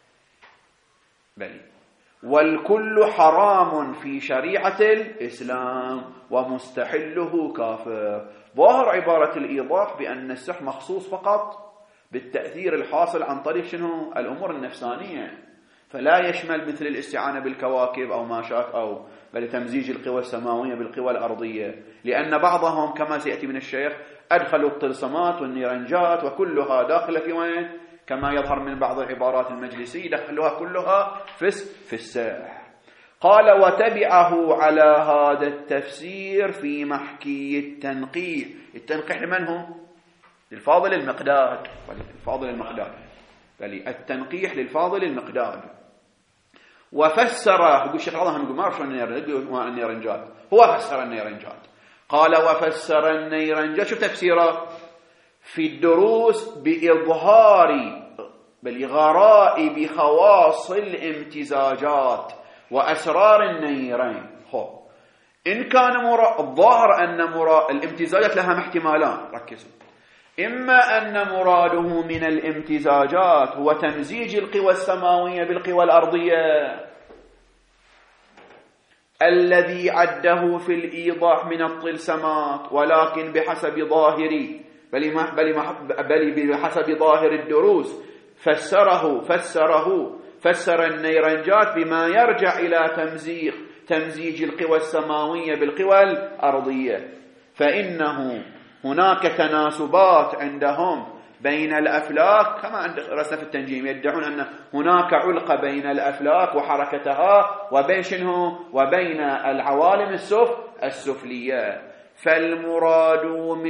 بلي. والكل حرام في شريعة الإسلام ومستحله كافر. ظاهر عبارة الإيضاح بأن السحر مخصوص فقط بالتأثير الحاصل عن طريق شنو؟ الأمور النفسانية، فلا يشمل مثل الاستعانة بالكواكب أو ما شاك، أو بل تمزيج القوى السماوية بالقوى الأرضية، لأن بعضهم كما سيأتي من الشيخ أدخلوا الطلسمات والنيرنجات وكلها داخلة في وين؟ كما يظهر من بعض العبارات المجلسية دخلوها كلها في السحر. قال وتبعه على هذا التفسير في محكي التنقيح. التنقيح لمن هم؟ للفاضل المقداد، بل التنقيح للفاضل المقداد. وفسره، يقول الشيخ عظم يقول ما أعرف النيرنجات، هو فسر النيرنجات. قال وفسر النيرنجات، شوف تفسيره في الدروس بإظهار غرائب خواص الامتزاجات وأسرار النيرين. إن كان الظاهر أن الامتزاجات لها احتمالان، ركزوا، إما أن مراده من الامتزاجات هو تمزيج القوى السماوية بالقوى الأرضية الذي عده في الإيضاح من الطلسمات، ولكن بحسب ظاهري بل بحسب ظاهر الدروس فسر النيرنجات بما يرجع إلى تمزيج القوى السماوية بالقوى الأرضية، فإنه هناك تناسبات عندهم بين الأفلاك، كما عند رسل في التنجيم يدعون أن هناك علقة بين الأفلاك وحركتها وبين شنو؟ وبين العوالم السفلية. فالمراد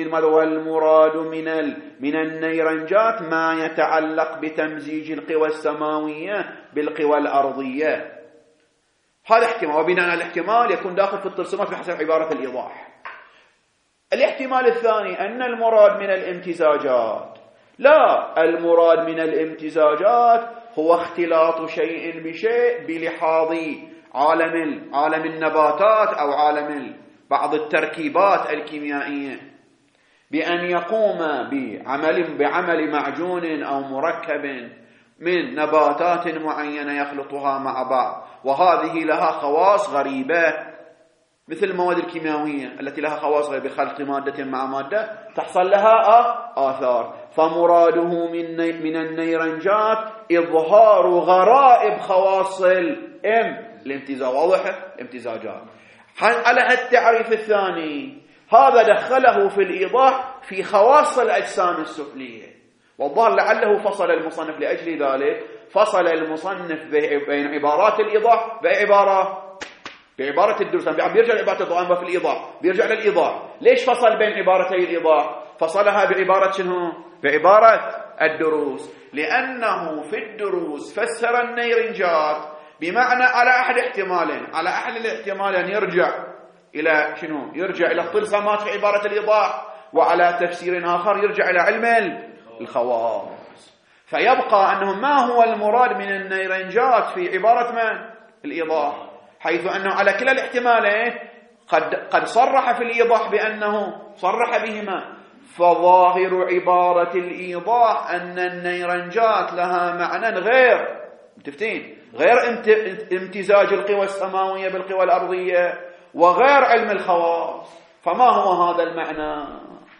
من النيرنجات ما يتعلق بتمزيج القوى السماوية بالقوى الأرضية، هذا احتمال، وبناء على الاحتمال يكون داخل في الطلسمات بحسب عبارة الإيضاح. الاحتمال الثاني أن المراد من الامتزاجات، لا، المراد من الامتزاجات هو اختلاط شيء بشيء بلحاظ عالم النباتات أو عالم بعض التركيبات الكيميائية، بأن يقوم بعمل معجون أو مركب من نباتات معينة يخلطها مع بعض، وهذه لها خواص غريبة مثل المواد الكيميائية التي لها خواص غريبة، بخلط مادة مع مادة تحصل لها آثار. فمراده من النيرنجات إظهار غرائب خواص الامتزاج. واضح؟ امتزاجات. على التعريف الثاني هذا دخله في الإيضاح في خواص الأجسام السفلية، والظاهر لعله فصل المصنف لأجل ذلك، فصل المصنف بين عبارات الإيضاح بعبارة الدروس. بيرجع لعبارة الضوء في الإيضاح، بيرجع للإيضاح. ليش فصل بين عبارتي الإيضاح؟ فصلها بعبارة شنو؟ بعبارة الدروس، لأنه في الدروس فسر النيرنجات بمعنى على أحد احتمالين. على أحد الاحتمالين يرجع إلى شنو؟ يرجع إلى الطلسمات في عبارة الإيضاح، وعلى تفسير آخر يرجع إلى علم الخواص. فيبقى أنه ما هو المراد من النيرنجات في عبارة من؟ الإيضاح، حيث أنه على كلا الاحتمالين قد صرح في الإيضاح بأنه صرح بهما. فظاهر عبارة الإيضاح أن النيرنجات لها معنى غير متفتين، غير امتزاج القوى السماوية بالقوى الأرضية، وغير علم الخواص. فما هو هذا المعنى؟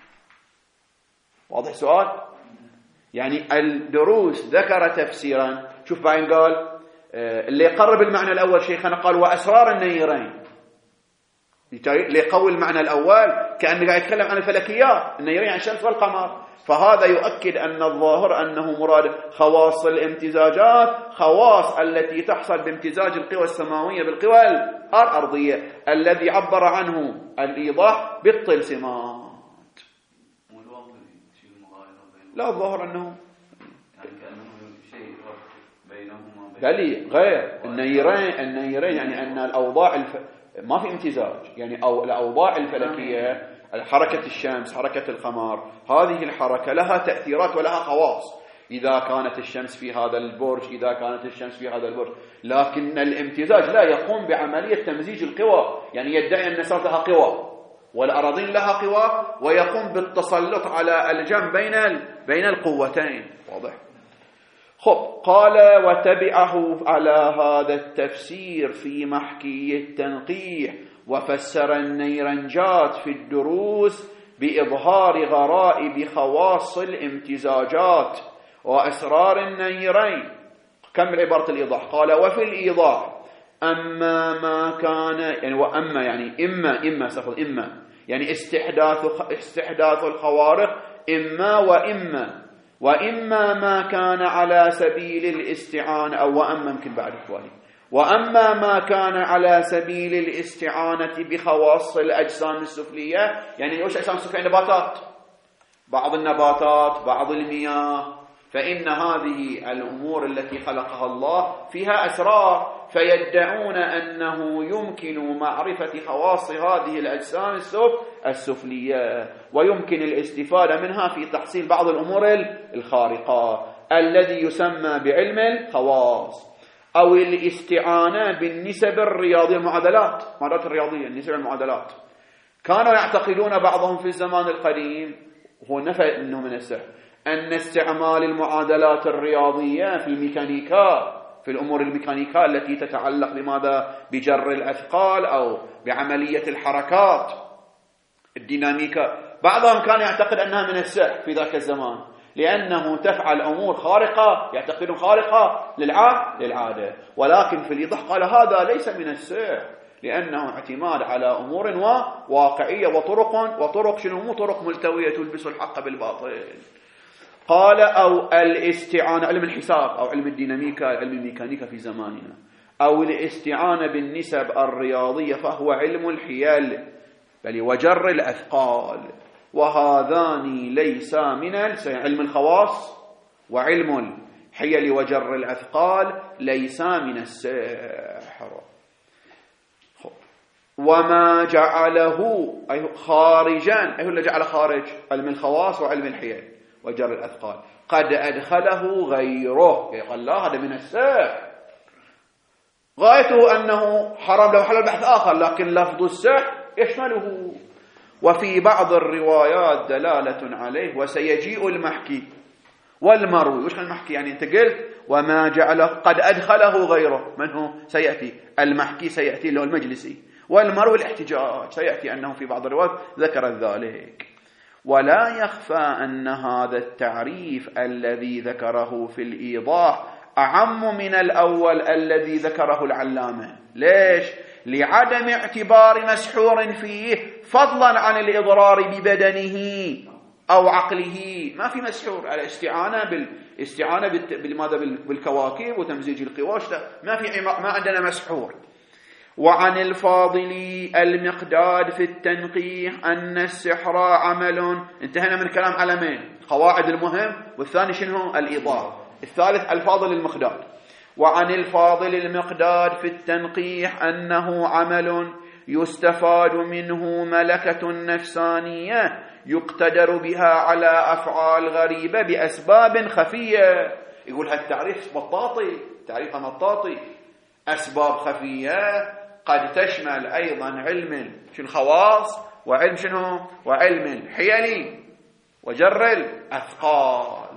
واضح سؤال؟ يعني الدروس ذكر تفسيرا. شوف بعدين قال اللي يقرب المعنى الأول شيخنا قال وأسرار النيرين، ليقوي المعنى الأول كأنه قاعد يتكلم عن الفلكيات، النيرين عن الشمس والقمر. فهذا يؤكد أن الظاهر أنه مراد خواص الامتزاجات، خواص التي تحصل بامتزاج القوى السماوية بالقوى الأرضية، الذي عبر عنه الإيضاح بالطلسمات. لا، الظاهر أنه غير النيرين يعني أن الأوضاع ما في امتزاج، يعني أو الأوضاع الفلكية، حركة الشمس، حركة القمر، هذه الحركة لها تأثيرات ولها خواص. إذا كانت الشمس في هذا البرج، إذا كانت الشمس في هذا البرج، لكن الامتزاج لا يقوم بعملية تمزيج القوى، يعني يدعي أن النسار لها قوى والأراضين لها قوى، ويقوم بالتسلط على الجمع بين القوتين. واضح؟ قال وتبعه على هذا التفسير في محكي التنقيح، وفسر النيرنجات في الدروس بإظهار غرائب خواص الامتزاجات وأسرار النيرين. كمل عبارة الإيضاح. قال وفي الإيضاح أما ما كان، يعني وأما يعني إما سأقول إما يعني استحداث الخوارق، إما وإما ما كان على سبيل الاستعانة، أو وأما يمكن بعد إخواني، وأما ما كان على سبيل الاستعانة بخواص الأجسام السفلية. يعني وش أجسام السفلية؟ نباتات، بعض النباتات، بعض المياه. فإن هذه الأمور التي خلقها الله فيها أسرار، فيدعون أنه يمكن معرفة خواص هذه الأجسام السفلية، ويمكن الاستفادة منها في تحصيل بعض الأمور الخارقة الذي يسمى بعلم الخواص، أو الاستعانة بالنسب الرياضية، المعادلات الرياضية، النسب المعادلات. كانوا يعتقدون بعضهم في الزمان القديم، هو نفى أنه من السحر، أن استعمال المعادلات الرياضية في الميكانيكا، في الأمور الميكانيكا التي تتعلق بماذا؟ بجر الأثقال أو بعملية الحركات الديناميكا، بعضهم كان يعتقد أنها من السحر في ذاك الزمان، لأنه تفعل أمور خارقة، يعتقدون خارقة للعادة. ولكن في الإيضاح قال هذا ليس من السحر، لأنه اعتماد على أمور واقعية وطرق شنو؟ مو طرق ملتوية تلبس الحق بالباطل. قال أو الاستعانة، علم الحساب أو علم الديناميكا، علم الميكانيكا في زماننا، أو الاستعانة بالنسب الرياضية، فهو علم الحيل بل وجر الأثقال، وهذان ليس من علم الخواص، وعلم الحيل وجر الأثقال ليس من السحر. وما جعله أي خارجا، أي اللي جعل خارج علم الخواص وعلم الحيل وجر الأثقال، قد أدخله غيره، قال لا هذا من السحر، غايته أنه حرام لو حل بحث آخر، لكن لفظ السحر يشمله. وفي بعض الروايات دلالة عليه، وسيجيء المحكي والمروي وش المحكي يعني أنت قلت وما جعله قد أدخله غيره من هو سيأتي المحكي سيأتي له المجلسي والمروي الاحتجاج سيأتي أنه في بعض الروايات ذكر ذلك. ولا يخفى أن هذا التعريف الذي ذكره في الإيضاح أعم من الأول الذي ذكره العلامة. ليش؟ لعدم اعتبار مسحور فيه فضلا عن الإضرار ببدنه أو عقله. ما في مسحور على استعانة بالكواكب وتمزيج القواش، ما عندنا مسحور. وعن الفاضل المقداد في التنقيح أن السحر عمل. انتهينا من كلام علمين قواعد المهم، والثاني شنو؟ الإيضاح. الثالث الفاضل المقداد. وعن الفاضل المقداد في التنقيح أنه عمل يستفاد منه ملكة نفسانية يقتدر بها على أفعال غريبة بأسباب خفية. يقول هالتعريف مطاطي، تعريف مطاطي. أسباب خفية قد تشمل أيضا علم الخواص وعلم شنو؟ وعلم الحيل وجر الأثقال،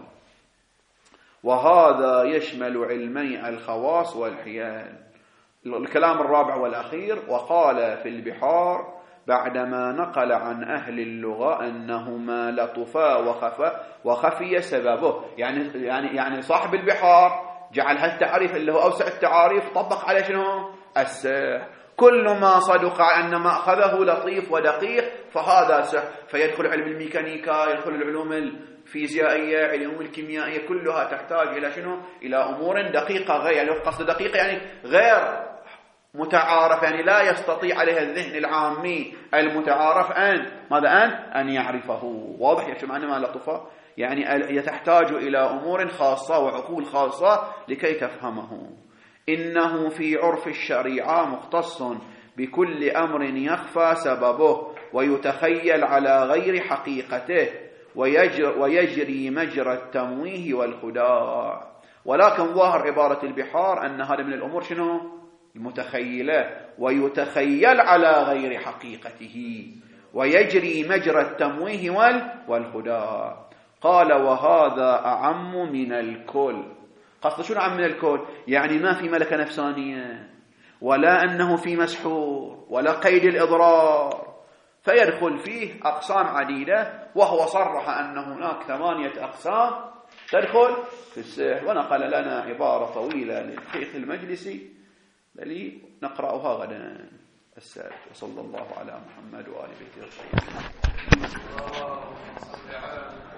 وهذا يشمل علمي الخواص والحيل. الكلام الرابع والأخير: وقال في البحار بعدما نقل عن أهل اللغة أنهما لطفا وخفي سببه. يعني صاحب البحار جعل هالتعريف اللي هو أوسع التعاريف طبق على شنو؟ السحر. كل ما صدق أن ما أخذه لطيف ودقيق فهذا سحر. فيدخل علم الميكانيكا، يدخل العلوم الفيزيائية، علوم الكيميائية، كلها تحتاج إلى شنو؟ إلى أمور دقيقة، غير يعني قصد دقيقة يعني غير متعارف، يعني لا يستطيع عليها الذهن العامي المتعارف أن يعرفه. واضح يا جماعة ما لطفة؟ يعني تحتاج إلى أمور خاصة وعقول خاصة لكي تفهمه. إنه في عرف الشريعة مختص بكل أمر يخفى سببه ويتخيل على غير حقيقته ويجري مجرى التمويه والخداع. ولكن ظاهر عبارة البحار أن هذا من الأمور شنو؟ المتخيلة، ويتخيل على غير حقيقته ويجري مجرى التمويه والخداع. قال وهذا أعم من الكل. قصد شنو أعم من الكل؟ يعني ما في ملكة نفسانية ولا أنه في مسحور ولا قيد الإضرار، فيدخل فيه أقسام عديدة، وهو صرح أن هناك 8 أقسام تدخل في السحر. ونقل لنا عبارة طويلة للشيخ المجلسي بل نقرأها غدا السبت. وصلى الله على محمد وآل بيته الطيبين.